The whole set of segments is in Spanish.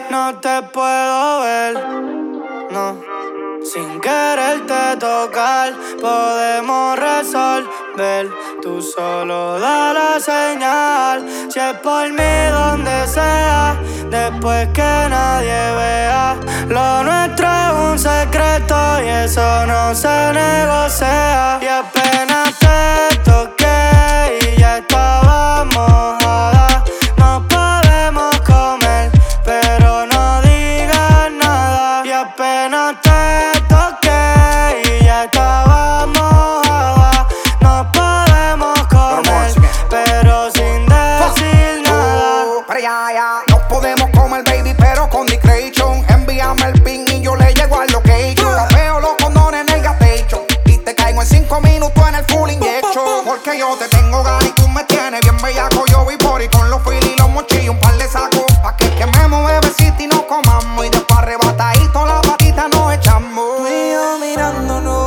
No te puedo ver, no. Sin quererte tocar, podemos resolver. Tú solo da la señal. Si es por mí, donde sea, después que nadie vea. Lo nuestro es un secreto y eso no se negocia. Y apenas te toqué y ya estaba mojada. No podemos comer, pero no digas nada. Y apenas te toqué y ya estaba mojada. No podemos comer, pero sin decir nada. Pero ya, no podemos comer, baby, pero con discretion. Envíame el pin y yo le llego al location. Capeo los condones en el gatecho y te caigo en 5 minutos en el full injection. Porque yo te tengo ganas y tú me tienes bien bellaco. Yo voy por y con los filis y los mochillos, un par de sacos. Pa' que quememos, bebecita, y nos comamos. Y después arrebatadito la patita nos echamos. Tú y yo mirándonos,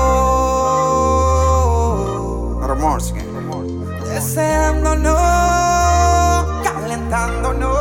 deseándonos, calentándonos.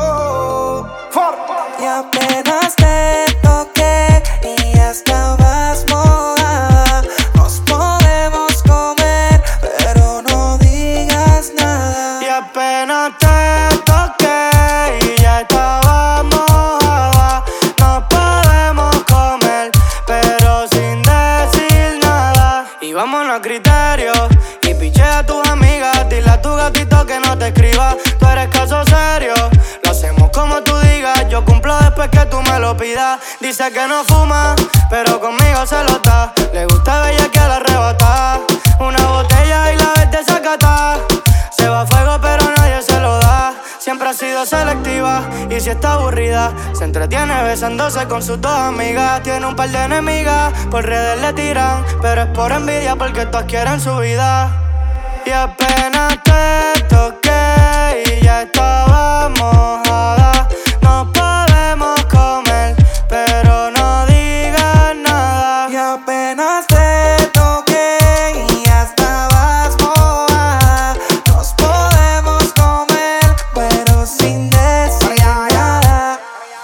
Y apenas te toqué y ya estabas mojada. Nos podemos comer, pero no digas nada. Y apenas te toqué y ya estaba mojada. No podemos comer, pero sin decir nada. Y vámonos a criterio y pichea a tus amigas. Dile a tu gatito que no te escriba. Tú eres caso serio, lo hacemos como tú digas. Yo cumplo después que tú me lo pidas. Dice que no fuma, pero conmigo se lo da. Le gusta bella que la arrebata. Una botella y la vez desacata. Se va a fuego pero nadie se lo da. Siempre ha sido selectiva y si está aburrida se entretiene besándose con sus dos amigas. Tiene un par de enemigas, por redes le tiran, pero es por envidia porque todas quieren su vida. Y apenas te toqué y ya estaba mojada. No podemos comer, pero no digas nada. Y apenas te toqué y ya estabas mojada. Nos podemos comer, pero sin decir nada.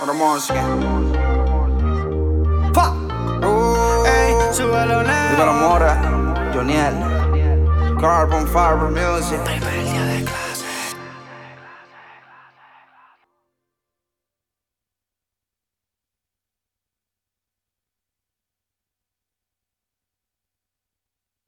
Ey, súbelo, nena. Dímelo, Mora, Joniel, Carbon Fiber Music. Rebelde de clase.